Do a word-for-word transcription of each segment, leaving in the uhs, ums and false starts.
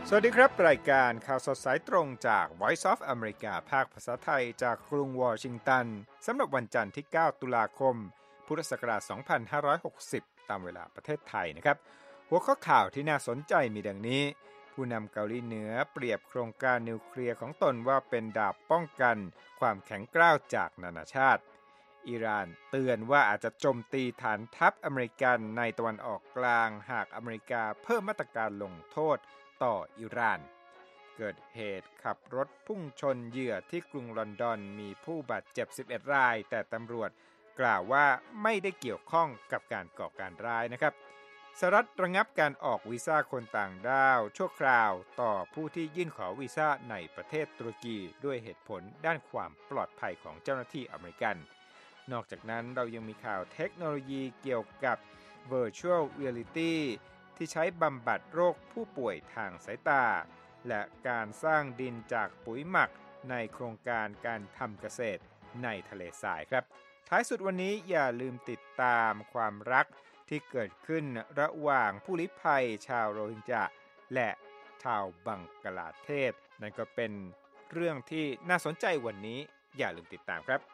สวัสดีครับรายการข่าวสดสายตรงจาก Voice of America ภาคภาษาไทยจากกรุงวอชิงตันสำหรับวันจันทร์ที่เก้าตุลาคมพุทธศักราชสองพันห้าร้อยหกสิบตามเวลาประเทศไทยนะครับหัวข้อข่าวที่น่าสนใจมีดังนี้ผู้นำเกาหลีเหนือเปรียบโครงการนิวเคลียร์ของตนว่าเป็นดาบป้องกันความแข็งกร้าวจากนานาชาติอิหร่านเตือนว่าอาจจะโจมตีฐานทัพอเมริกันในตะวันออกกลางหากอเมริกาเพิ่มมาตรการลงโทษต่ออิหร่านเกิดเหตุขับรถพุ่งชนเหยื่อที่กรุงลอนดอนมีผู้บาดเจ็บสิบเอ็ดรายแต่ตำรวจกล่าวว่าไม่ได้เกี่ยวข้องกับการก่อการร้ายนะครับสหรัฐระงับการออกวีซ่าคนต่างด้าวชั่วคราวต่อผู้ที่ยื่นขอวีซ่าในประเทศตุรกีด้วยเหตุผลด้านความปลอดภัยของเจ้าหน้าที่อเมริกันนอกจากนั้นเรายังมีข่าวเทคโนโลยีเกี่ยวกับ Virtual Reality ที่ใช้บำบัดโรคผู้ป่วยทางสายตาและการสร้างดินจากปุ๋ยหมักในโครงการการทำเกษตรในทะเลทรายครับท้ายสุดวันนี้อย่าลืมติดตามความรักที่เกิดขึ้นระหว่างผู้ลี้ภัยชาวโรฮิงญาและชาวบังกลาเทศนั่นก็เป็นเรื่องที่น่าสนใจวันนี้อย่าลืมติดตามครับ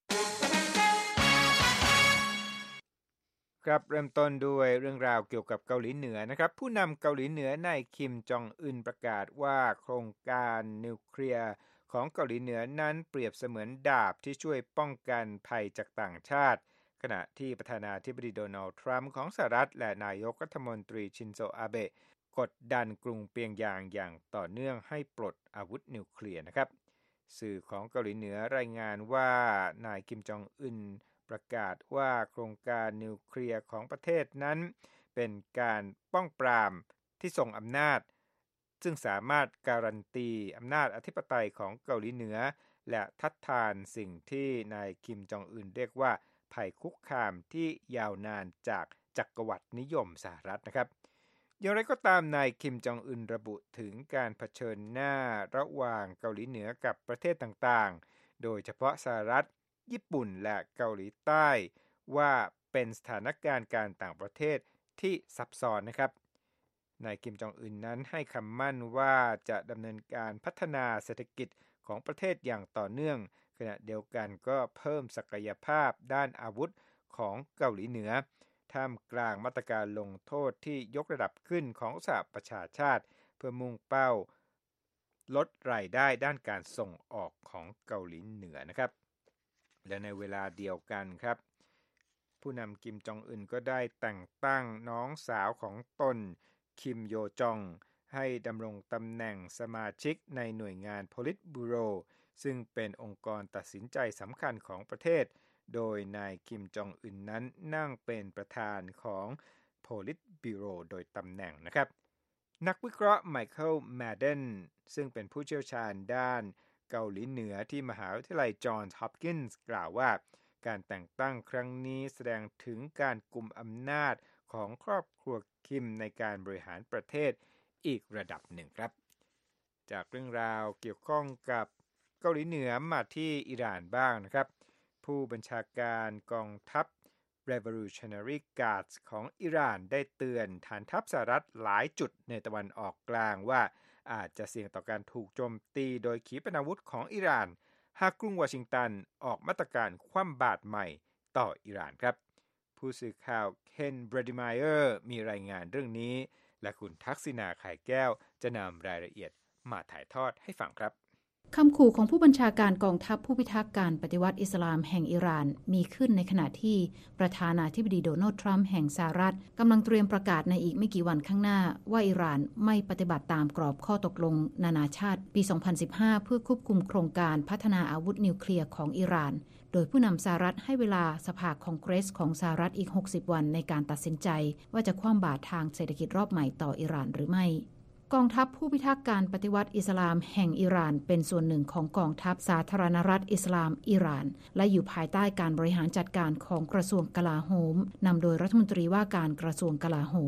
ครับเริ่มต้นด้วยเรื่องราวเกี่ยวกับเกาหลีเหนือนะครับผู้นำเกาหลีเหนือนายคิมจองอึนประกาศว่าโครงการนิวเคลียร์ของเกาหลีเหนือนั้นเปรียบเสมือนดาบที่ช่วยป้องกันภัยจากต่างชาติขณะที่ประธานาธิบดีโดนัลด์ทรัมป์ของสหรัฐและนายกรัฐมนตรีชินโซอาเบะกดดันกรุงเปียงยางอย่างต่อเนื่องให้ปลดอาวุธนิวเคลียร์นะครับสื่อของเกาหลีเหนือรายงานว่านายคิมจองอึนประกาศว่าโครงการนิวเคลียร์ของประเทศนั้นเป็นการป้องปรามที่ทรงอำนาจซึ่งสามารถการันตีอำนาจอธิปไตยของเกาหลีเหนือและทัดทานสิ่งที่นายคิมจองอึนเรียกว่าภัยคุกคามที่ยาวนานจากจักรวรรดินิยมสหรัฐนะครับอย่างไรก็ตามนายคิมจองอึนระบุถึงการเผชิญหน้าระหว่างเกาหลีเหนือกับประเทศต่างๆโดยเฉพาะสหรัฐญี่ปุ่นและเกาหลีใต้ว่าเป็นสถานการณ์การต่างประเทศที่ซับซ้อนนะครับนายคิมจองอึนนั้นให้คำมั่นว่าจะดำเนินการพัฒนาเศรษฐกิจของประเทศอย่างต่อเนื่องขณะเดียวกันก็เพิ่มศักยภาพด้านอาวุธของเกาหลีเหนือท่ามกลางมาตรการลงโทษที่ยกระดับขึ้นของสหประชาชาติเพื่อมุ่งเป้าลดรายได้ด้านการส่งออกของเกาหลีเหนือนะครับและในเวลาเดียวกันครับผู้นำคิมจองอึนก็ได้แต่งตั้งน้องสาวของตนคิมโยจองให้ดำรงตำแหน่งสมาชิกในหน่วยงาน Politburo ซึ่งเป็นองค์กรตัดสินใจสำคัญของประเทศโดยนายคิมจองอึนนั้นนั่งเป็นประธานของ Politburo โดยตำแหน่งนะครับนักวิเคราะห์ไมเคิลแมดเดนซึ่งเป็นผู้เชี่ยวชาญด้านเกาหลีเหนือที่มหาวิทยาลัยจอห์นส์ฮอปกินส์กล่าวว่าการแต่งตั้งครั้งนี้แสดงถึงการกุมอำนาจของครอบครัวคิมในการบริหารประเทศอีกระดับหนึ่งครับจากเรื่องราวเกี่ยวข้องกับเกาหลีเหนือมาที่อิหร่านบ้างนะครับผู้บัญชาการกองทัพ Revolutionary Guards ของอิหร่านได้เตือนฐานทัพสหรัฐหลายจุดในตะวันออกกลางว่าอาจจะเสี่ยงต่อการถูกโจมตีโดยขีปนาวุธของอิหร่านหากกรุงวอชิงตันออกมาตรการคว่ำบาตรใหม่ต่ออิหร่านครับผู้สื่อข่าวเคนเบรดิไมเออร์มีรายงานเรื่องนี้และคุณทักษิณาไข่แก้วจะนำรายละเอียดมาถ่ายทอดให้ฟังครับคำขู่ของผู้บัญชาการกองทัพผู้พิทักษ์การปฏิวัติอิสลามแห่งอิหร่านมีขึ้นในขณะที่ประธานาธิบดีโดนัลด์ทรัมป์แห่งสหรัฐกำลังเตรียมประกาศในอีกไม่กี่วันข้างหน้าว่าอิหร่านไม่ปฏิบัติตามกรอบข้อตกลงนานาชาติปี สองพันสิบห้า เพื่อควบคุมโครงการพัฒนาอาวุธนิวเคลียร์ของอิหร่านโดยผู้นำสหรัฐให้เวลาสภาคองเกรสของสหรัฐอีกหกสิบวันในการตัดสินใจว่าจะคว่ำบาตรทางเศรษฐกิจรอบใหม่ต่ออิหร่านหรือไม่กองทัพผู้พิทักษ์การปฏิวัติอิสลามแห่งอิหร่านเป็นส่วนหนึ่งของกองทัพสาธารณรัฐอิสลามอิหร่านและอยู่ภายใต้การบริหารจัดการของกระทรวงกลาโหมนำโดยรัฐมนตรีว่าการกระทรวงกลาโหม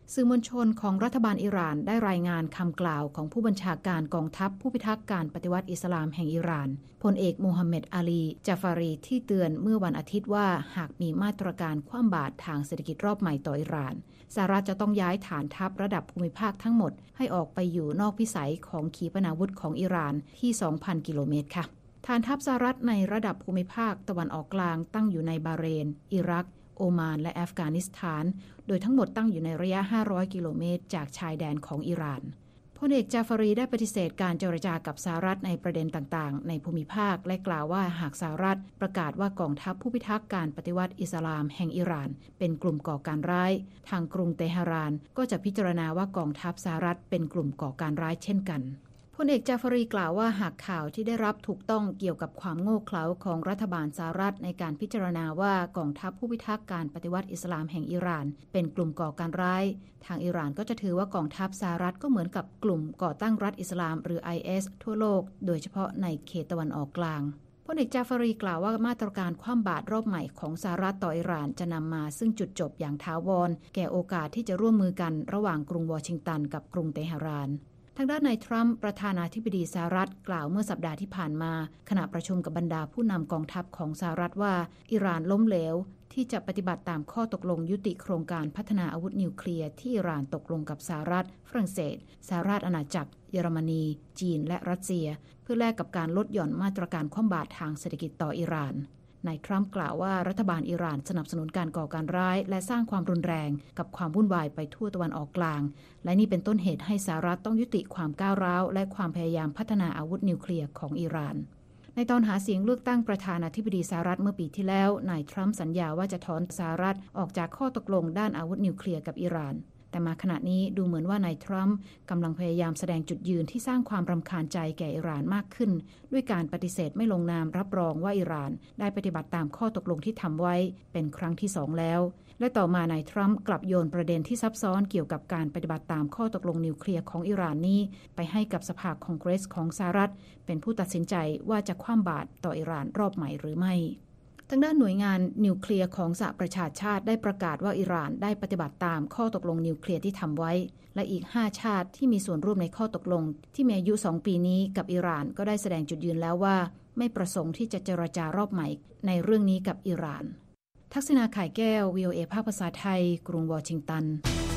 สื่อมวลชนของรัฐบาลอิหร่านได้รายงานคำกล่าวของผู้บัญชาการกองทัพผู้พิทักษ์การปฏิวัติอิสลามแห่งอิหร่านพลเอกมูฮัมหมัดอาลีจาฟารีที่เตือนเมื่อวันอาทิตย์ว่าหากมีมาตรการคว่ำบาตรทางเศรษฐกิจรอบใหม่ต่ออิหร่านสหรัฐจะต้องย้ายฐานทัพระดับภูมิภาคทั้งหมดให้ออกไปอยู่นอกวิสัยของขีปนาวุธของอิหร่านที่ สองพัน กิโลเมตรค่ะฐานทัพสหรัฐในระดับภูมิภาคตะวันออกกลางตั้งอยู่ในบาห์เรนอิรักโอมานและอัฟกานิสถานโดยทั้งหมดตั้งอยู่ในระยะห้าร้อยกิโลเมตรจากชายแดนของอิหร่านพลเอกจาฟารีได้ปฏิเสธการเจรจากับสหรัฐในประเด็นต่างๆในภูมิภาคและกล่าวว่าหากสหรัฐประกาศว่ากองทัพผู้พิทักษ์การปฏิวัติอิสลามแห่งอิหร่านเป็นกลุ่มก่อการร้ายทางกรุงเตหะรานก็จะพิจารณาว่ากองทัพสหรัฐเป็นกลุ่มก่อการร้ายเช่นกันพลเอกจาฟารีกล่าวว่าหากข่าวที่ได้รับถูกต้องเกี่ยวกับความโง่เขลาของรัฐบาลสหรัฐในการพิจารณาว่ากองทัพผู้พิทักษ์การปฏิวัติอิสลามแห่งอิหร่านเป็นกลุ่มก่อการร้ายทางอิหร่านก็จะถือว่ากองทัพสหรัฐก็เหมือนกับกลุ่มก่อตั้งรัฐอิสลามหรือ ไอ เอส ทั่วโลกโดยเฉพาะในเขตตะวันออกกลางพลเอกจาฟารีกล่าวว่ามาตรการคว่ำบาตรรอบใหม่ของสหรัฐต่ออิหร่านจะนำมาซึ่งจุดจบอย่างถาวรแก่โอกาสที่จะร่วมมือกันระหว่างกรุงวอชิงตันกับกรุงเตหะรานทางด้านนายทรัมป์ประธานาธิบดีสหรัฐกล่าวเมื่อสัปดาห์ที่ผ่านมาขณะประชุมกับบรรดาผู้นำกองทัพของสหรัฐว่าอิหร่านล้มเหลวที่จะปฏิบัติตามข้อตกลงยุติโครงการพัฒนาอาวุธนิวเคลียร์ที่อิหร่านตกลงกับสหรัฐฝรั่งเศสสหราชอาณาจักรเยอรมนีจีนและรัสเซียเพื่อแลกกับการลดหย่อนมาตรการคว่ำบาตรทางเศรษฐกิจต่ออิหร่านนายทรัมป์กล่าวว่ารัฐบาลอิหร่านสนับสนุนการก่อการร้ายและสร้างความรุนแรงกับความวุ่นวายไปทั่วตะวันออกกลางและนี่เป็นต้นเหตุให้สหรัฐต้องยุติความก้าวร้าวและความพยายามพัฒนาอาวุธนิวเคลียร์ของอิหร่านในตอนหาเสียงเลือกตั้งประธานาธิบดีสหรัฐเมื่อปีที่แล้วนายทรัมป์สัญญาว่าจะถอนสหรัฐออกจากข้อตกลงด้านอาวุธนิวเคลียร์กับอิหร่านแต่มาขณะนี้ดูเหมือนว่านายทรัมป์กำลังพยายามแสดงจุดยืนที่สร้างความรำคาญใจแก่อิหร่านมากขึ้นด้วยการปฏิเสธไม่ลงนามรับรองว่าอิหร่านได้ปฏิบัติตามข้อตกลงที่ทำไว้เป็นครั้งที่สองแล้วและต่อมานายทรัมป์กลับโยนประเด็นที่ซับซ้อนเกี่ยวกับการปฏิบัติตามข้อตกลงนิวเคลียร์ของอิหร่านนี้ไปให้กับสภาคองเกรสของสหรัฐเป็นผู้ตัดสินใจว่าจะคว่ำบาตรต่ออิหร่านรอบใหม่หรือไม่ทางด้านหน่วยงานนิวเคลียร์ของสหประชาชาติได้ประกาศว่าอิหร่านได้ปฏิบัติตามข้อตกลงนิวเคลียร์ที่ทำไว้และอีกห้าชาติที่มีส่วนร่วมในข้อตกลงที่มีอายุสองปีนี้กับอิหร่านก็ได้แสดงจุดยืนแล้วว่าไม่ประสงค์ที่จะเจรจารอบใหม่ในเรื่องนี้กับอิหร่านทักษิณาข่ายแก้ว วี โอ เอ ภาคภาษาไทยกรุงวอชิงตัน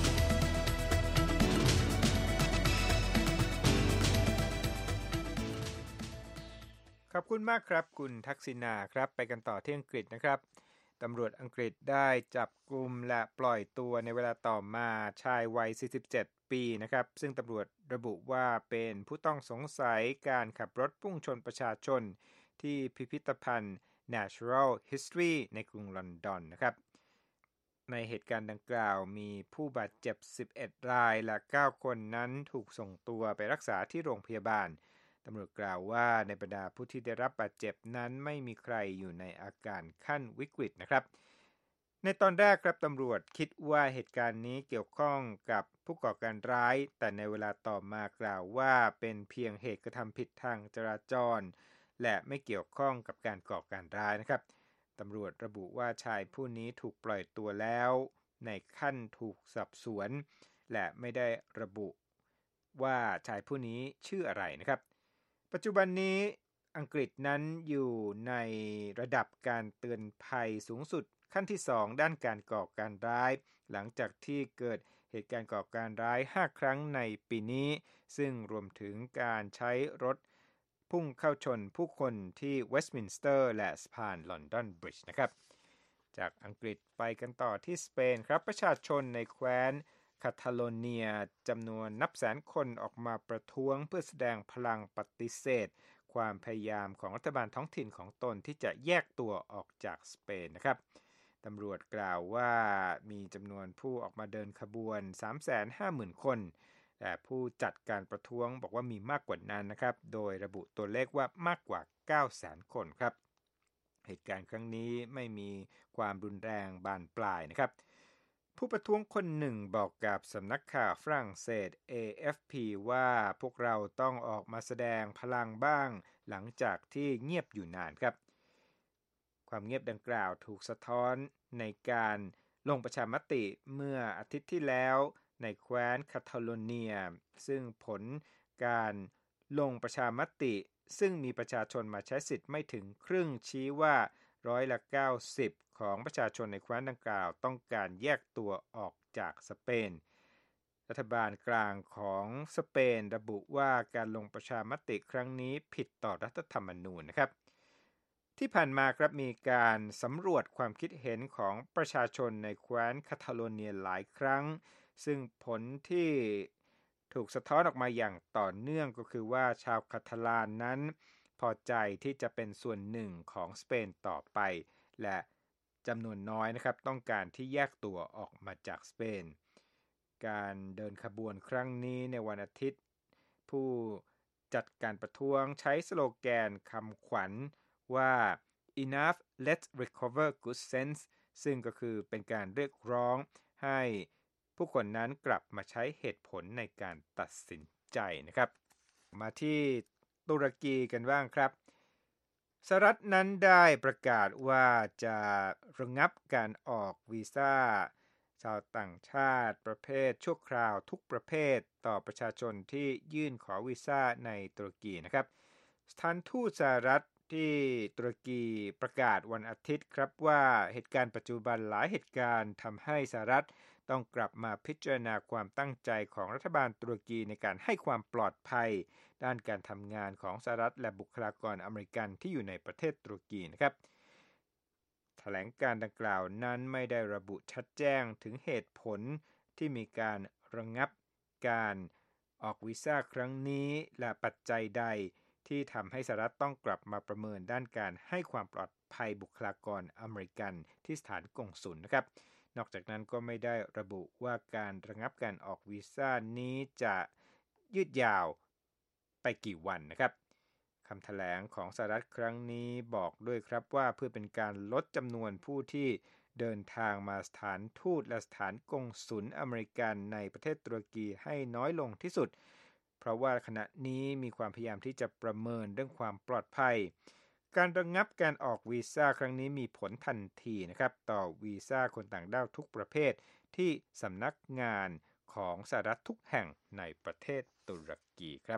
ขอบคุณมากครับคุณทักษิณาครับไปกันต่อที่อังกฤษนะครับตำรวจอังกฤษได้จับกุมและปล่อยตัวในเวลาต่อมาชายวัยสี่สิบเจ็ดปีนะครับซึ่งตำรวจระบุว่าเป็นผู้ต้องสงสัยการขับรถพุ่งชนประชาชนที่พิพิธภัณฑ์ Natural History ในกรุงลอนดอนนะครับในเหตุการณ์ดังกล่าวมีผู้บาดเจ็บสิบเอ็ดรายและเก้าคนนั้นถูกส่งตัวไปรักษาที่โรงพยาบาลตำรวจกล่าวว่าในบรรดาผู้ที่ได้รับบาดเจ็บนั้นไม่มีใครอยู่ในอาการขั้นวิกฤตนะครับในตอนแรกครับตำรวจคิดว่าเหตุการณ์นี้เกี่ยวข้องกับผู้ก่อการร้ายแต่ในเวลาต่อมากล่าวว่าเป็นเพียงเหตุกระทำผิดทางจราจรและไม่เกี่ยวข้องกับการก่อการร้ายนะครับตำรวจระบุว่าชายผู้นี้ถูกปล่อยตัวแล้วในขั้นถูกสอบสวนและไม่ได้ระบุว่าชายผู้นี้ชื่ออะไรนะครับปัจจุบันนี้อังกฤษนั้นอยู่ในระดับการเตือนภัยสูงสุดขั้นที่สองด้านการก่อการร้ายหลังจากที่เกิดเหตุการณ์ก่อการร้ายห้าครั้งในปีนี้ซึ่งรวมถึงการใช้รถพุ่งเข้าชนผู้คนที่เวสต์มินสเตอร์และสะพานลอนดอนบริดจ์นะครับจากอังกฤษไปกันต่อที่สเปนครับประชาชนในแคว้นคาตาโลเนียจำนวนนับแสนคนออกมาประท้วงเพื่อแสดงพลังปฏิเสธความพยายามของรัฐบาลท้องถิ่นของตนที่จะแยกตัวออกจากสเปนนะครับตำรวจกล่าวว่ามีจำนวนผู้ออกมาเดินขบวน สามแสนห้าหมื่น คนแต่ผู้จัดการประท้วงบอกว่ามีมากกว่านั้นนะครับโดยระบุตัวเลขว่ามากกว่า เก้าแสน คนครับเหตุการณ์ครั้งนี้ไม่มีความรุนแรงบานปลายนะครับผู้ประท้วงคนหนึ่งบอกกับสำนักข่าวฝรั่งเศส เอ เอฟ พี ว่าพวกเราต้องออกมาแสดงพลังบ้างหลังจากที่เงียบอยู่นานครับความเงียบดังกล่าวถูกสะท้อนในการลงประชามติเมื่ออาทิตย์ที่แล้วในแคว้นคาทาโลเนียซึ่งผลการลงประชามติซึ่งมีประชาชนมาใช้สิทธิ์ไม่ถึงครึ่งชี้ว่าร้อยละเก้าสิบของประชาชนในแคว้นดังกล่าวต้องการแยกตัวออกจากสเปนรัฐบาลกลางของสเปนระบุว่าการลงประชามติครั้งนี้ผิดต่อรัฐธรรมนูญนะครับที่ผ่านมาครับมีการสำรวจความคิดเห็นของประชาชนในแคว้นคาทาโลเนียหลายครั้งซึ่งผลที่ถูกสะท้อนออกมาอย่างต่อเนื่องก็คือว่าชาวคาทาลานนั้นพอใจที่จะเป็นส่วนหนึ่งของสเปนต่อไปและจำนวนน้อยนะครับต้องการที่แยกตัวออกมาจากสเปนการเดินขบวนครั้งนี้ในวันอาทิตย์ผู้จัดการประท้วงใช้สโลแกนคำขวัญว่า enough let's recover good sense ซึ่งก็คือเป็นการเรียกร้องให้ผู้คนนั้นกลับมาใช้เหตุผลในการตัดสินใจนะครับมาที่ตุรกีกันบ้างครับสหรัฐนั้นได้ประกาศว่าจะระงับการออกวีซ่าชาวต่างชาติประเภทชั่วคราวทุกประเภทต่อประชาชนที่ยื่นขอวีซ่าในตุรกีนะครับสถานทูตสหรัฐที่ตุรกีประกาศวันอาทิตย์ครับว่าเหตุการณ์ปัจจุบันหลายเหตุการณ์ทำให้สหรัฐต้องกลับมาพิจารณาความตั้งใจของรัฐบาลตุรกีในการให้ความปลอดภัยด้านการทำงานของสหรัฐและบุคลากรอเมริกันที่อยู่ในประเทศตุรกีนะครับแถลงการดังกล่าวนั้นไม่ได้ระบุชัดแจ้งถึงเหตุผลที่มีการระงับการออกวีซ่าครั้งนี้และปัจจัยใดที่ทำให้สหรัฐต้องกลับมาประเมินด้านการให้ความปลอดภัยบุคลากรอเมริกันที่สถานกงสุลนะครับนอกจากนั้นก็ไม่ได้ระบุว่าการระงับการออกวีซ่านี้จะยืดยาวไปกี่วันนะครับคำแถลงของสหรัฐครั้งนี้บอกด้วยครับว่าเพื่อเป็นการลดจำนวนผู้ที่เดินทางมาสถานทูตและสถานกงสุลอเมริกันในประเทศตุรกีให้น้อยลงที่สุดเพราะว่าขณะนี้มีความพยายามที่จะประเมินเรื่องความปลอดภัยการระงับการออกวีซ่าครั้งนี้มีผลทันทีนะครับต่อวีซ่าคนต่างด้าวทุกประเภทที่สำนักงานของสหรัฐทุกแห่งในประเทศตุรกีครับ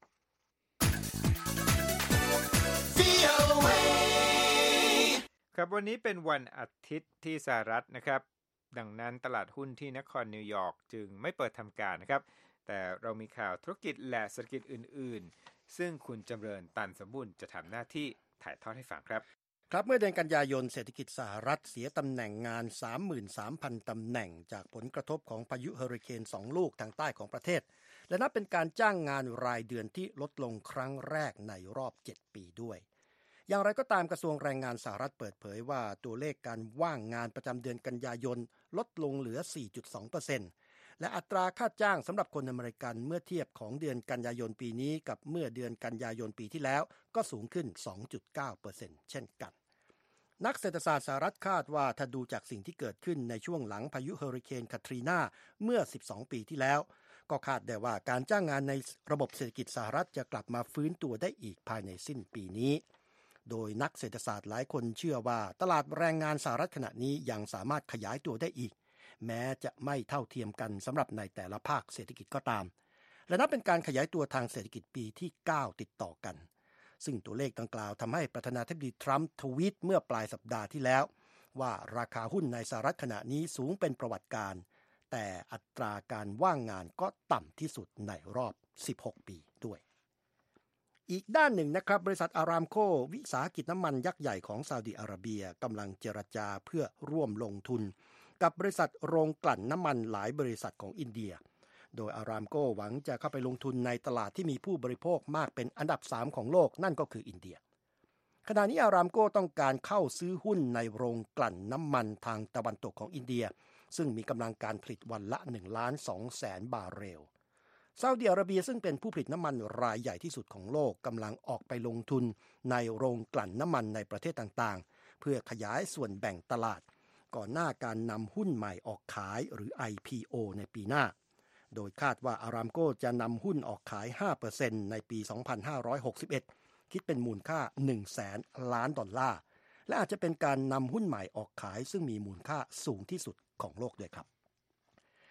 ครับวันนี้เป็นวันอาทิตย์ที่สหรัฐนะครับดังนั้นตลาดหุ้นที่นครนิวยอร์กจึงไม่เปิดทำการนะครับแต่เรามีข่าวธุรกิจและเศรษฐกิจอื่นๆซึ่งคุณจำเริญตันสมบูรณ์จะทำหน้าที่ถ่ายทอดให้ฟังครับครับเมื่อเดือนกันยายนเศรษฐกิจสหรัฐเสียตำแหน่งงาน สามหมื่นสามพัน ตำแหน่งจากผลกระทบของพายุเฮอริเคนสองลูกทางใต้ของประเทศและนับเป็นการจ้างงานรายเดือนที่ลดลงครั้งแรกในรอบเจ็ดปีด้วยอย่างไรก็ตามกระทรวงแรงงานสหรัฐเปิดเผยว่าตัวเลขการว่างงานประจำเดือนกันยายนลดลงเหลือ สี่จุดสองเปอร์เซ็นต์ และอัตราค่าจ้างสำหรับคนอเมริกันเมื่อเทียบของเดือนกันยายนปีนี้กับเมื่อเดือนกันยายนปีที่แล้วก็สูงขึ้น สองจุดเก้าเปอร์เซ็นต์ เช่นกันนักเศรษฐศาสตร์สหรัฐคาดว่าถ้าดูจากสิ่งที่เกิดขึ้นในช่วงหลังพายุเฮอริเคนคาทรีนาเมื่อสิบสองปีที่แล้วก็คาดได้ว่าการจ้างงานในระบบเศรษฐกิจสหรัฐจะกลับมาฟื้นตัวได้อีกภายในสิ้นปีนี้โดยนักเศรษฐศาสตร์หลายคนเชื่อว่าตลาดแรงงานสหรัฐขณะนี้ยังสามารถขยายตัวได้อีกแม้จะไม่เท่าเทียมกันสำหรับในแต่ละภาคเศรษฐกิจก็ตามและนับเป็นการขยายตัวทางเศรษฐกิจปีที่เก้าติดต่อกันซึ่งตัวเลขดังกล่าวทำให้ประธานาธิบดีทรัมป์ทวีตเมื่อปลายสัปดาห์ที่แล้วว่าราคาหุ้นในสหรัฐขณะนี้สูงเป็นประวัติการณ์แต่อัตราการว่างงานก็ต่ำที่สุดในรอบสิบหกปีด้วยอีกด้านหนึ่งนะครับบริษัทอารามโควิสาหกิจน้ำมันยักษ์ใหญ่ของซาอุดิอาระเบียกำลังเจรจาเพื่อร่วมลงทุนกับบริษัทโรงกลั่นน้ำมันหลายบริษัทของอินเดียโดยอารามโกหวังจะเข้าไปลงทุนในตลาดที่มีผู้บริโภคมากเป็นอันดับสามของโลกนั่นก็คืออินเดียขณะนี้อารามโกต้องการเข้าซื้อหุ้นในโรงกลั่นน้ำมันทางตะวันตกของอินเดียซึ่งมีกำลังการผลิตวันละ หนึ่งล้านสองแสน บาร์เรลซาอุดิอาระเบียซึ่งเป็นผู้ผลิตน้ำมันรายใหญ่ที่สุดของโลกกำลังออกไปลงทุนในโรงกลั่นน้ำมันในประเทศต่างๆเพื่อขยายส่วนแบ่งตลาดก่อนหน้าการนำหุ้นใหม่ออกขายหรือ ไอ พี โอ ในปีหน้าโดยคาดว่าอารามโกจะนำหุ้นออกขาย ห้าเปอร์เซ็นต์ ในปี สองพันห้าร้อยหกสิบเอ็ด คิดเป็นมูลค่า หนึ่งแสน ล้านดอลลาร์และอาจจะเป็นการนำหุ้นใหม่ออกขายซึ่งมีมูลค่าสูงที่สุดของโลกด้วยครับ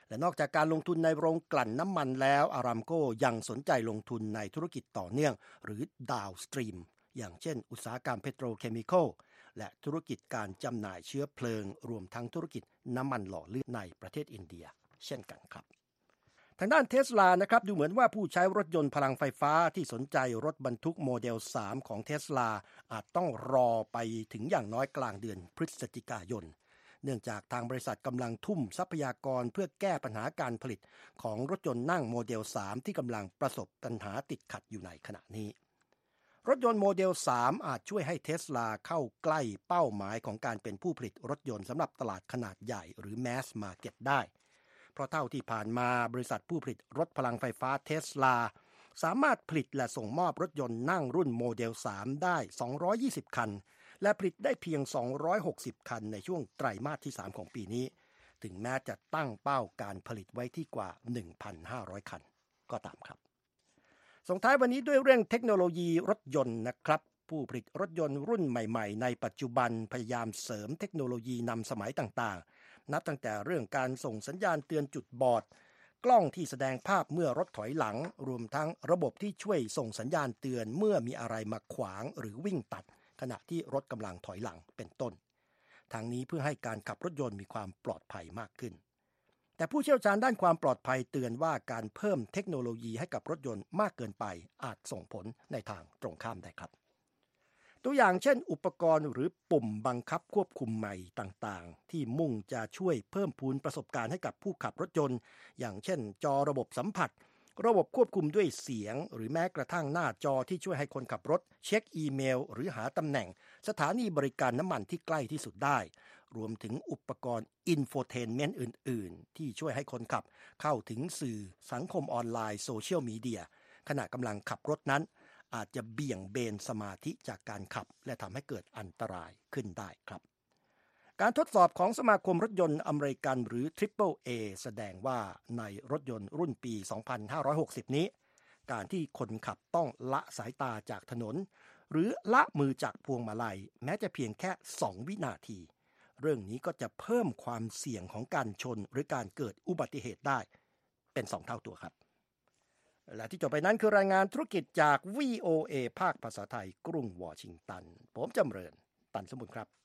และนอกจากการลงทุนในโรงกลั่นน้ำมันแล้วอารามโกยังสนใจลงทุนในธุรกิจต่อเนื่องหรือดาวสตรีมอย่างเช่นอุตสาหกรรมเปโตรเคมีคอลและธุรกิจการจำหน่ายเชื้อเพลิงรวมทั้งธุรกิจน้ำมันหล่อลื่นในประเทศอินเดียเช่นกันครับทางด้าน Tesla นะครับดูเหมือนว่าผู้ใช้รถยนต์พลังไฟฟ้าที่สนใจรถบรรทุกโมเดลสามของ Tesla อาจต้องรอไปถึงอย่างน้อยกลางเดือนพฤศจิกายนเนื่องจากทางบริษัทกำลังทุ่มทรัพยากรเพื่อแก้ปัญหาการผลิตของรถยนต์นั่งโมเดลสามที่กำลังประสบปัญหาติดขัดอยู่ในขณะนี้รถยนต์โมเดลสามอาจช่วยให้ Tesla เข้าใกล้เป้าหมายของการเป็นผู้ผลิตรถยนต์สำหรับตลาดขนาดใหญ่หรือ Mass Market ได้เพราะเท่าที่ผ่านมาบริษัทผู้ผลิตรถพลังไฟฟ้า Tesla สามารถผลิตและส่งมอบรถยนต์นั่งรุ่นโมเดลสามได้สองร้อยยี่สิบคันและผลิตได้เพียงสองร้อยหกสิบคันในช่วงไตรมาสที่สามของปีนี้ถึงแม้จะตั้งเป้าการผลิตไว้ที่กว่า หนึ่งพันห้าร้อย คันก็ตามครับส่งท้ายวันนี้ด้วยเรื่องเทคโนโลยีรถยนต์นะครับผู้ผลิตรถยนต์รุ่นใหม่ๆในปัจจุบันพยายามเสริมเทคโนโลยีนำสมัยต่างๆนับตั้งแต่เรื่องการส่งสัญญาณเตือนจุดบอดกล้องที่แสดงภาพเมื่อรถถอยหลังรวมทั้งระบบที่ช่วยส่งสัญญาณเตือนเมื่อมีอะไรมาขวางหรือวิ่งตัดขณะที่รถกำลังถอยหลังเป็นต้นทางนี้เพื่อให้การขับรถยนต์มีความปลอดภัยมากขึ้นแต่ผู้เชี่ยวชาญด้านความปลอดภัยเตือนว่าการเพิ่มเทคโนโลยีให้กับรถยนต์มากเกินไปอาจส่งผลในทางตรงข้ามได้ครับตัวอย่างเช่นอุปกรณ์หรือปุ่มบังคับควบคุมใหม่ต่างๆที่มุ่งจะช่วยเพิ่มพูนประสบการณ์ให้กับผู้ขับรถยนต์อย่างเช่นจอระบบสัมผัสระบบควบคุมด้วยเสียงหรือแม้กระทั่งหน้าจอที่ช่วยให้คนขับรถเช็คอีเมลหรือหาตำแหน่งสถานีบริการน้ำมันที่ใกล้ที่สุดได้รวมถึงอุปกรณ์อินโฟเทนเมนต์อื่นๆที่ช่วยให้คนขับเข้าถึงสื่อสังคมออนไลน์โซเชียลมีเดียขณะกำลังขับรถนั้นอาจจะเบี่ยงเบนสมาธิจากการขับและทำให้เกิดอันตรายขึ้นได้ครับการทดสอบของสมาคมรถยนต์อเมริกันหรือ ทริปเปิลเอ แสดงว่าในรถยนต์รุ่นปี สองพันห้าร้อยหกสิบ นี้การที่คนขับต้องละสายตาจากถนนหรือละมือจากพวงมาลัยแม้จะเพียงแค่สองวินาทีเรื่องนี้ก็จะเพิ่มความเสี่ยงของการชนหรือการเกิดอุบัติเหตุได้เป็นสองเท่าตัวครับและที่จบไปนั้นคือรายงานธุรกิจจาก วี โอ เอ ภาคภาษาไทยกรุงวอชิงตันผมจำเริญตันสมบูรณ์ครับ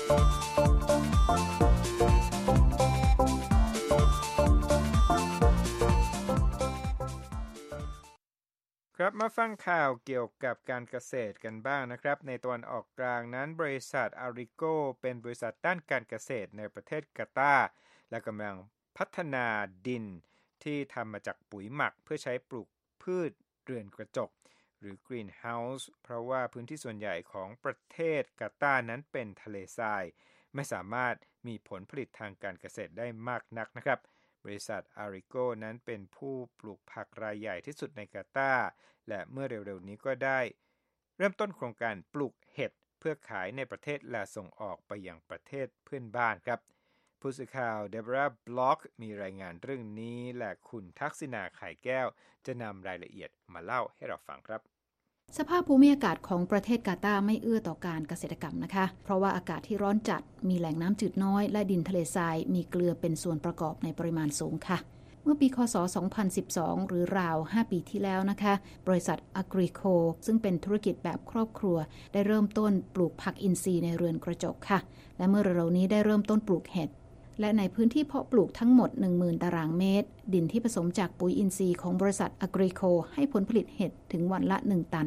ครับมาฟังข่าวเกี่ยวกับการเกษตรกันบ้างนะครับในตะวันออกกลางนั้นบริษัทอาริโกเป็นบริษัทด้านการเกษตรในประเทศกาตาร์และกำลังพัฒนาดินที่ทำมาจากปุ๋ยหมักเพื่อใช้ปลูกพืชเรือนกระจกหรือกรีนเฮาส์เพราะว่าพื้นที่ส่วนใหญ่ของประเทศกาตาร์นั้นเป็นทะเลทรายไม่สามารถมีผลผลิตทางการเกษตรได้มากนักนะครับบริษัทอาริโกนั้นเป็นผู้ปลูกผักรายใหญ่ที่สุดในกาตาร์และเมื่อเร็วๆนี้ก็ได้เริ่มต้นโครงการปลูกเห็ดเพื่อขายในประเทศและส่งออกไปยังประเทศเพื่อนบ้านครับผู้สื่อข่าวเดโบราห์บล็อกมีรายงานเรื่องนี้และคุณทักษิณาไข่แก้วจะนำรายละเอียดมาเล่าให้เราฟังครับสภาพภูมิอากาศของประเทศกาตาร์ไม่เอื้อต่อการเกษตรกรรมนะคะเพราะว่าอากาศที่ร้อนจัดมีแหล่งน้ำจืดน้อยและดินทะเลทรายมีเกลือเป็นส่วนประกอบในปริมาณสูงค่ะเมื่อปีคศสองพันสิบสองหรือราวห้าปีที่แล้วนะคะบริษัท Agrico ซึ่งเป็นธุรกิจแบบครอบครัวได้เริ่มต้นปลูกผักอินทรีย์ในเรือนกระจกค่ะและเมื่อเร็วๆนี้ได้เริ่มต้นปลูกเห็ดและในพื้นที่เพาะปลูกทั้งหมด หนึ่งหมื่น ตารางเมตรดินที่ผสมจากปุ๋ยอินทรีย์ของบริษัท Agrico ให้ผลผลิตเห็ดถึงวันละหนึ่งตัน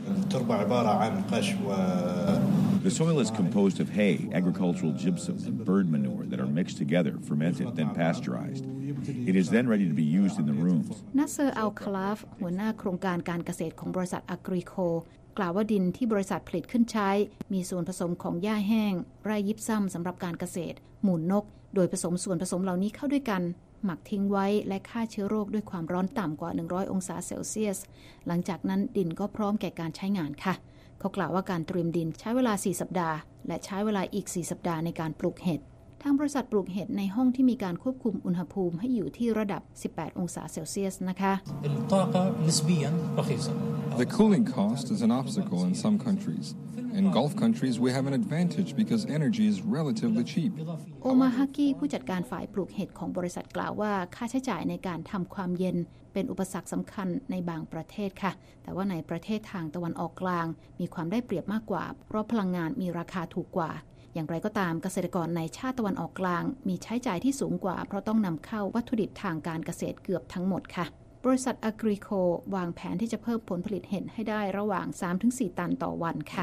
The soil is composed of hay, agricultural gypsum, and bird manure that are mixed together, fermented, then pasteurized. It is then ready to be used in the rooms. นัสเซอร์อัลคาลาฟหัวหน้าโครงการการเกษตรของบริษัท Agrico กล่าวว่าดินที่บริษัทผลิตขึ้นใช้มีส่วนผสมของหญ้าแห้งไร่ยิปซัมสำหรับการเกษตรหมูนนกโดยผสมส่วนผสมเหล่านี้เข้าด้วยกันหมักทิ้งไว้และฆ่าเชื้อโรคด้วยความร้อนต่ำกว่าหนึ่งร้อยองศาเซลเซียสหลังจากนั้นดินก็พร้อมแก่การใช้งานค่ะเขากล่าวว่าการเตรียมดินใช้เวลาสี่สัปดาห์และใช้เวลาอีกสี่สัปดาห์ในการปลูกเห็ดทางบริษัทปลูกเห็ดในห้องที่มีการควบคุมอุณหภูมิให้อยู่ที่ระดับสิบแปดองศาเซลเซียสนะคะ The cooling cost is an obstacle in some countries. In Gulf countries, we have an advantage because energy is relatively cheap. โอมาฮากิผู้จัดการฝ่ายปลูกเห็ดของบริษัทกล่าวว่าค่าใช้จ่ายในการทำความเย็นเป็นอุปสรรคสำคัญในบางประเทศค่ะแต่ว่าในประเทศทางตะวันออกกลางมีความได้เปรียบมากกว่าเพราะพลังงานมีราคาถูกกว่าอย่างไรก็ตามเกษตรกรในชาติตะวันออกกลางมีใช้จ่ายที่สูงกว่าเพราะต้องนำเข้าวัตถุดิบทางการเกษตรเกือบทั้งหมดค่ะบริษัท Agrico วางแผนที่จะเพิ่มผลผลิตเห็ดให้ได้ระหว่าง สามถึงสี่ ตันต่อวันค่ะ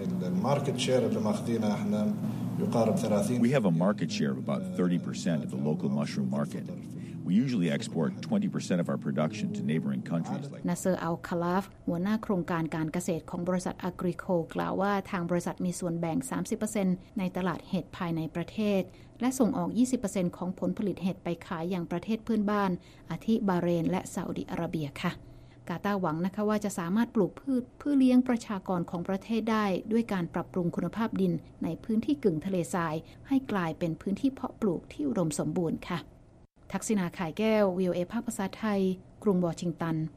We have a market share of about thirty percent of the local mushroom market. We usually export twenty percent of our production to neighboring countries like Nasser Al-Khalaf หัวหน้าโครงการการเกษตรของบริษัท Agrico กล่าวว่าทางบริษัทมีส่วนแบ่ง สามสิบเปอร์เซ็นต์ ในตลาดเห็ดภายในประเทศและส่งออก ยี่สิบเปอร์เซ็นต์ ของผลผลิตเห็ดไปขายอย่างประเทศเพื่อนบ้านอาทิบาเรนและซาอุดิอาระเบียค่ะกาตาร์หวังนะคะว่าจะสามารถปลูกพืชเพื่อเลี้ยงประชากรของประเทศได้ด้วยการปรับปรุงคุณภาพดินในพื้นที่กึ่งทะเลทรายให้กลายเป็นพื้นที่เพาะปลูกที่อุดมสมบูรณ์ค่ะทักษิณา ข่ายแก้ว วี โอ เอ ภาคภาษาไทยกรุงวอชิงตัน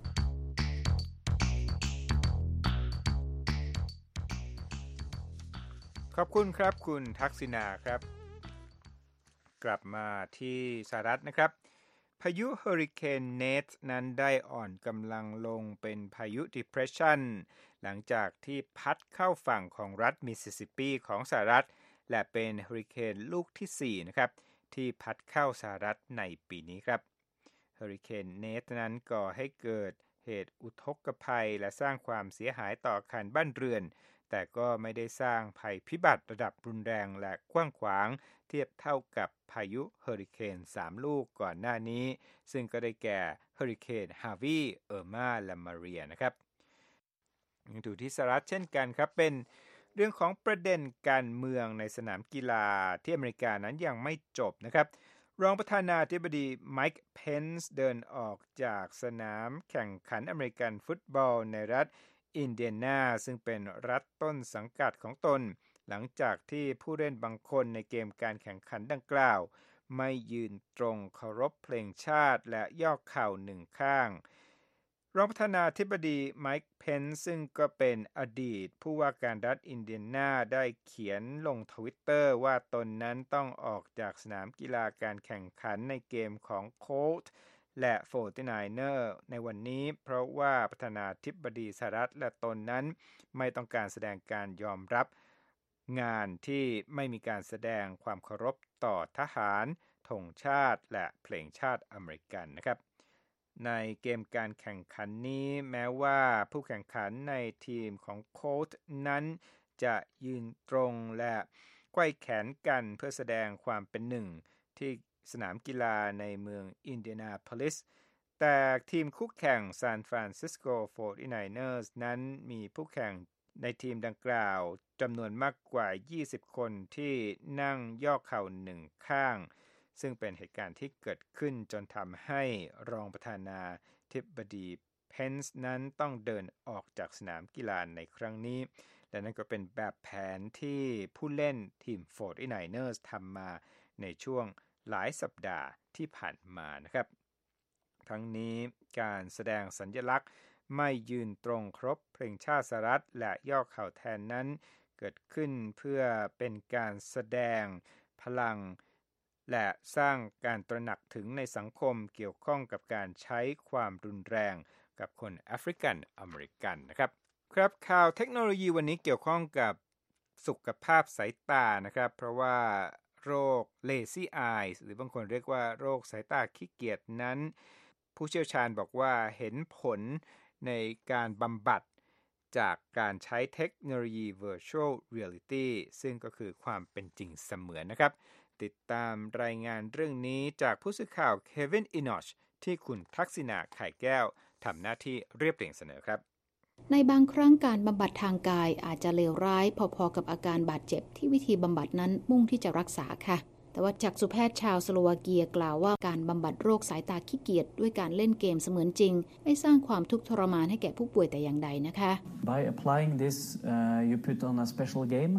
ขอบคุณครับคุณทักษิณาครับกลับมาที่สหรัฐนะครับพายุเฮอริเคนเนทนั้นได้อ่อนกำลังลงเป็นพายุ Depression หลังจากที่พัดเข้าฝั่งของรัฐมิสซิสซิปปีของสหรัฐและเป็นเฮอริเคนลูกที่สี่นะครับที่พัดเข้าสหรัฐในปีนี้ครับเฮอริเคนเนทนั้นก่อให้เกิดเหตุอุทกภัยและสร้างความเสียหายต่ออาคารบ้านเรือนแต่ก็ไม่ได้สร้างภัยพิบัติระดับรุนแรงและกว้างขวางเทียบเท่ากับพายุเฮอริเคนสามลูกก่อนหน้านี้ซึ่งก็ได้แก่เฮอริเคนฮาวีเออร์มาและมาเรียนะครับยังอยู่ที่สหรัฐเช่นกันครับเป็นเรื่องของประเด็นการเมืองในสนามกีฬาที่อเมริกานั้นยังไม่จบนะครับรองประธานาธิบดีไมค์เพนซ์เดินออกจากสนามแข่งขันอเมริกันฟุตบอลในรัฐอินเดียนาซึ่งเป็นรัฐต้นสังกัดของตนหลังจากที่ผู้เล่นบางคนในเกมการแข่งขันดังกล่าวไม่ยืนตรงเคารพเพลงชาติและย่อเข่าหนึ่งข้างรองประธานาธิบดีไมค์เพนซ์ซึ่งก็เป็นอดีตผู้ว่าการรัฐอินเดียนาได้เขียนลงทวิตเตอร์ว่าตนนั้นต้องออกจากสนามกีฬาการแข่งขันในเกมของโคลต์และโฟร์ตี้ไนเนอร์ในวันนี้เพราะว่าประธานาธิบดีสหรัฐและตนนั้นไม่ต้องการแสดงการยอมรับงานที่ไม่มีการแสดงความเคารพต่อทหารธงชาติและเพลงชาติอเมริกันนะครับในเกมการแข่งขันนี้แม้ว่าผู้แข่งขันในทีมของโค้ชนั้นจะยืนตรงและไขว้แขนกันเพื่อแสดงความเป็นหนึ่งที่สนามกีฬาในเมืองอินเดียนาโพลิสแต่ทีมคู่แข่งซานฟรานซิสโก โฟร์ตี้ไนเนอร์ส นั้นมีผู้แข่งในทีมดังกล่าวจำนวนมากกว่ายี่สิบคนที่นั่งย่อเข่าหนึ่งข้างซึ่งเป็นเหตุการณ์ที่เกิดขึ้นจนทำให้รองประธานาธิบดีเพนซ์นั้นต้องเดินออกจากสนามกีฬาในครั้งนี้และนั่นก็เป็นแบบแผนที่ผู้เล่นทีม โฟร์ตี้ไนเนอร์ส ทำมาในช่วงหลายสัปดาห์ที่ผ่านมานะครับทั้งนี้การแสดงสัญลักษณ์ไม่ยืนตรงครบเพลงชาติสหรัฐและย่อเข่าแทนนั้นเกิดขึ้นเพื่อเป็นการแสดงพลังและสร้างการตระหนักถึงในสังคมเกี่ยวข้องกับการใช้ความรุนแรงกับคนแอฟริกันอเมริกันนะครับครับข่าวเทคโนโลยีวันนี้เกี่ยวข้องกับสุขภาพสายตานะครับเพราะว่าโรค lazy eyes หรือบางคนเรียกว่าโรคสายตาขี้เกียจนั้นผู้เชี่ยวชาญบอกว่าเห็นผลในการบำบัดจากการใช้เทคโนโลยี virtual reality ซึ่งก็คือความเป็นจริงเสมือนนะครับติดตามรายงานเรื่องนี้จากผู้สื่อข่าวเควินอินอชที่คุณทักษิณา ข่ายแก้วทำหน้าที่เรียบเรียงเสนอครับในบางครั้งการบำบัดทางกายอาจจะเลวร้ายพอๆกับอาการบาดเจ็บที่วิธีบำบัดนั้นมุ่งที่จะรักษาค่ะแต่ว่าจักษุแพทย์ชาวสโลวาเกียกล่าวว่าการบำบัดโรคสายตาขี้เกียจด้วยการเล่นเกมเสมือนจริงไม่สร้างความทุกข์ทรมานให้แก่ผู้ป่วยแต่อย่างใดนะคะ By applying this uh, you put on a special game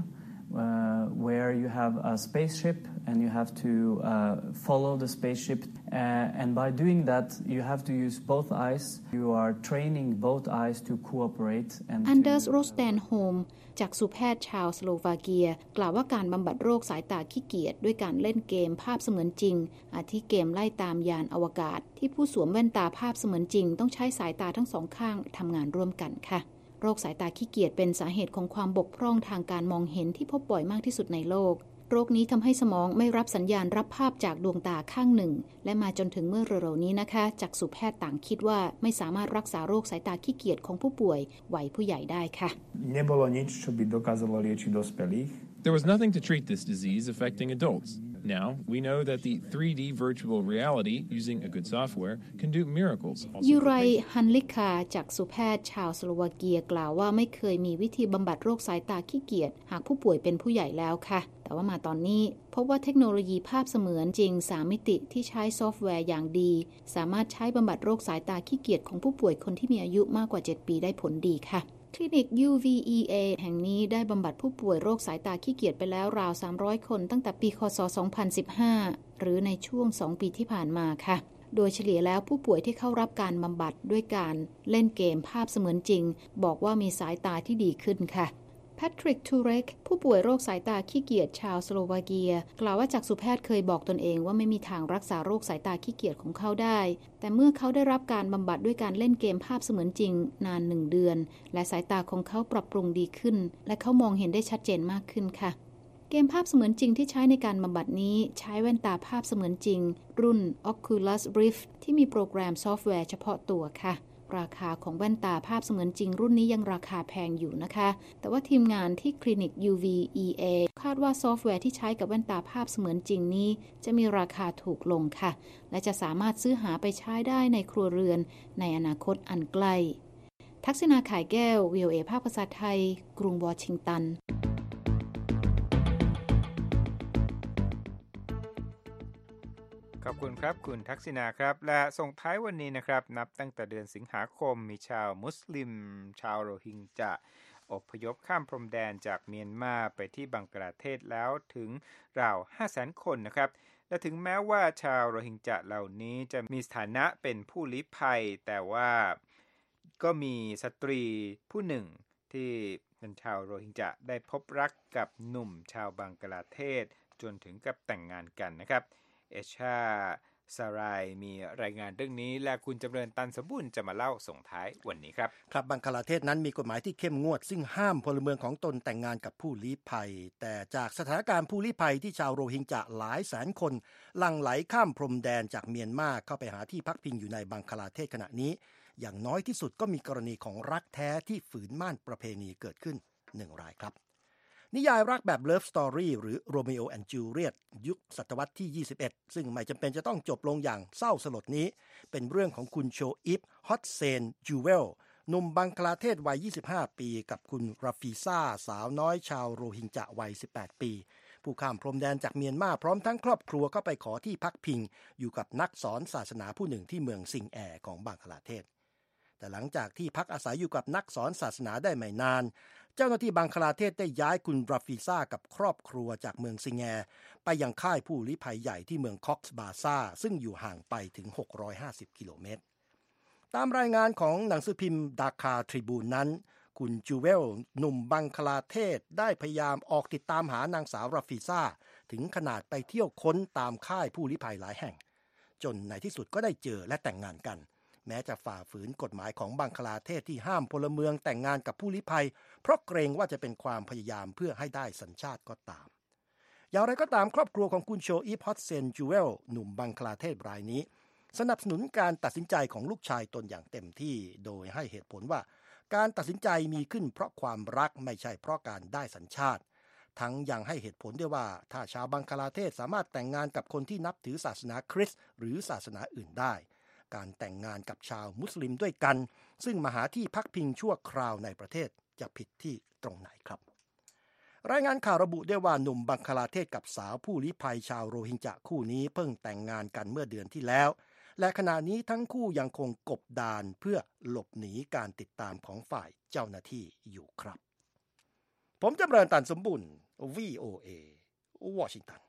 uh, where you have a spaceship and you have to uh, follow the spaceship uh, and by doing that you have to use both eyes. You are training both eyes to cooperate and Anders Rosenholm จากสุแพทย์ชาวสโลวาเกียกล่าวว่าการบำบัดโรคสายตาขี้เกียจด้วยการเล่นเกมภาพเสมือนจริงอาทิเกมไล่ตามยานอวกาศที่ผู้สวมแว่นตาภาพเสมือนจริงต้องใช้สายตาทั้งสองข้างทำงานร่วมกันค่ะโรคสายตาขี้เกียจเป็นสาเหตุของความบกพร่องทางการมองเห็นที่พบบ่อยมากที่สุดในโลกโรคนี้ทำให้สมองไม่รับสัญญาณรับภาพจากดวงตาข้างหนึ่งและมาจนถึงเมื่อเร็วๆนี้นะคะจักษุแพทย์ต่างคิดว่าไม่สามารถรักษาโรคสายตาขี้เกียจของผู้ป่วยวัยผู้ใหญ่ได้ค่ะ Nebolo nič, čo by dokázalo liečiť dospelých. There was nothing to treat this disease affecting adults. Now, we know that the three D virtual reality using a good software can do miracles. ยูไรฮันลิคาจากสุแพทย์ชาวสโลวาเกียกล่าวว่าไม่เคยมีวิธีบำบัดโรคสายตาขี้เกียจหากผู้ป่วยเป็นผู้ใหญ่แล้วค่ะแต่ว่ามาตอนนี้พบว่าเทคโนโลยีภาพเสมือนจริงสามมิติที่ใช้ซอฟต์แวร์อย่างดีสามารถใช้บำบัดโรคสายตาขี้เกียจของผู้ป่วยคนที่มีอายุมากกว่าเจ็ดปีได้ผลดีค่ะคลินิก ยู วี อี เอ แห่งนี้ได้บำบัดผู้ป่วยโรคสายตาขี้เกียจไปแล้วราวสามร้อยคนตั้งแต่ปีค.ศ. สองพันสิบห้าหรือในช่วงสองปีที่ผ่านมาค่ะโดยเฉลี่ยแล้วผู้ป่วยที่เข้ารับการบำบัดด้วยการเล่นเกมภาพเสมือนจริงบอกว่ามีสายตาที่ดีขึ้นค่ะแพทริกทูเรกผู้ป่วยโรคสายตาขี้เกียจชาวสโลวาเกียกล่าวว่าจักษุแพทย์เคยบอกตนเองว่าไม่มีทางรักษาโรคสายตาขี้เกียจของเขาได้แต่เมื่อเขาได้รับการบำบัดด้วยการเล่นเกมภาพเสมือนจริงนานหนึ่งเดือนและสายตาของเขาปรับปรุงดีขึ้นและเขามองเห็นได้ชัดเจนมากขึ้นค่ะเกมภาพเสมือนจริงที่ใช้ในการบำบัดนี้ใช้แว่นตาภาพเสมือนจริงรุ่น Oculus Rift ที่มีโปรแกรมซอฟต์แวร์เฉพาะตัวค่ะราคาของแว่นตาภาพเสมือนจริงรุ่นนี้ยังราคาแพงอยู่นะคะแต่ว่าทีมงานที่คลินิก ยู วี อี เอ คาดว่าซอฟต์แวร์ที่ใช้กับแว่นตาภาพเสมือนจริงนี้จะมีราคาถูกลงค่ะและจะสามารถซื้อหาไปใช้ได้ในครัวเรือนในอนาคตอันใกล้ทักษิณาข่ายแก้ว วี โอ เอ ภาคภาษาไทยกรุงวอชิงตันขอบคุณครับคุณทักษิณาครับและส่งท้ายวันนี้นะครับนับตั้งแต่เดือนสิงหาคมมีชาวมุสลิมชาวโรฮิงญะอพยพข้ามพรมแดนจากเมียนมาไปที่บังกลาเทศแล้วถึงราว ห้าแสน คนนะครับและถึงแม้ว่าชาวโรฮิงญะเหล่านี้จะมีสถานะเป็นผู้ลี้ภัยแต่ว่าก็มีสตรีผู้หนึ่งที่เป็นชาวโรฮิงญะได้พบรักกับหนุ่มชาวบังกลาเทศจนถึงกับแต่งงานกันนะครับเอชาสารายมีรายงานเรื่องนี้และคุณจำเริญตันสมบูรณ์จะมาเล่าส่งท้ายวันนี้ครับครับบังกลาเทศนั้นมีกฎหมายที่เข้มงวดซึ่งห้ามพลเมืองของตนแต่งงานกับผู้ลี้ภัยแต่จากสถานการณ์ผู้ลี้ภัยที่ชาวโรฮิงญะหลายแสนคนหลั่งไหลข้ามพรมแดนจากเมียนมาเข้าไปหาที่พักพิงอยู่ในบังกลาเทศขณะนี้อย่างน้อยที่สุดก็มีกรณีของรักแท้ที่ฝืนม่านประเพณีเกิดขึ้นหนึ่งรายครับนิยายรักแบบ Love Story หรือ Romeo and Juliet ยุคศตวรรษที่ยี่สิบเอ็ดซึ่งไม่จำเป็นจะต้องจบลงอย่างเศร้าสลดนี้เป็นเรื่องของคุณโชอิฟฮอตเซนจูเวลหนุ่มบังกลาเทศวัยยี่สิบห้าปีกับคุณราฟีซ่าสาวน้อยชาวโรฮิงญะวัยสิบแปดปีผู้ข้ามพรมแดนจากเมียนมาพร้อมทั้งครอบครัวก็ไปขอที่พักพิงอยู่กับนักสอนศาสนาผู้หนึ่งที่เมืองซิงแอร์ของบังกลาเทศแต่หลังจากที่พักอาศัยอยู่กับนักสอนศาสนาได้ไม่นานเจ้าหน้าที่บังกลาเทศได้ย้ายคุณราฟีซ่ากับครอบครัวจากเมืองซิงแอร์ไปยังค่ายผู้ลี้ภัยใหญ่ที่เมืองคอกซ์บาซ่าซึ่งอยู่ห่างไปถึงหกร้อยห้าสิบกิโลเมตรตามรายงานของหนังสือพิมพ์ดาคาทริบูนนั้นคุณจูเวลหนุ่มบังกลาเทศได้พยายามออกติดตามหานางสาวราฟีซ่าถึงขนาดไปเที่ยวค้นตามค่ายผู้ลี้ภัยหลายแห่งจนในที่สุดก็ได้เจอและแต่งงานกันแม้จะฝ่าฝืนกฎหมายของบังกลาเทศที่ห้ามพลเมืองแต่งงานกับผู้ลี้ภัยเพราะเกรงว่าจะเป็นความพยายามเพื่อให้ได้สัญชาติก็ตามอย่างไรก็ตามครอบครัวของคุณโชอีฟฮอตเซนจูเวลหนุ่มบังกลาเทศรายนี้สนับสนุนการตัดสินใจของลูกชายตนอย่างเต็มที่โดยให้เหตุผลว่าการตัดสินใจมีขึ้นเพราะความรักไม่ใช่เพราะการได้สัญชาติทั้งยังให้เหตุผลด้วยว่าถ้าชาวบังกลาเทศสามารถแต่งงานกับคนที่นับถือศาสนาคริสต์หรือศาสนาอื่นได้การแต่งงานกับชาวมุสลิมด้วยกันซึ่งมาหาที่พักพิงชั่วคราวในประเทศจะผิดที่ตรงไหนครับรายงานข่าวระบุได้ว่าหนุ่มบังกลาเทศกับสาวผู้ลี้ภัยชาวโรฮิงญะคู่นี้เพิ่งแต่งงานกันเมื่อเดือนที่แล้วและขณะนี้ทั้งคู่ยังคงกบดานเพื่อหลบหนีการติดตามของฝ่ายเจ้าหน้าที่อยู่ครับผมจำเริญตันสมบุญวี โอ เอ วอชิงตัน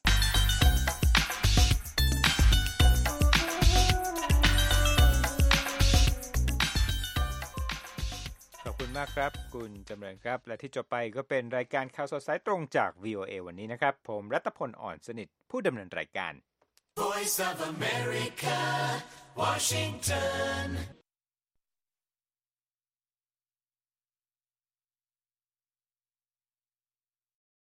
ขอบคุณมากครับคุณจำเริญครับและที่จบไปก็เป็นรายการข่าวสดสายตรงจาก วี โอ เอ วันนี้นะครับผมรัตพลอ่อนสนิทผู้ดำเนินรายการ Voice of America Washington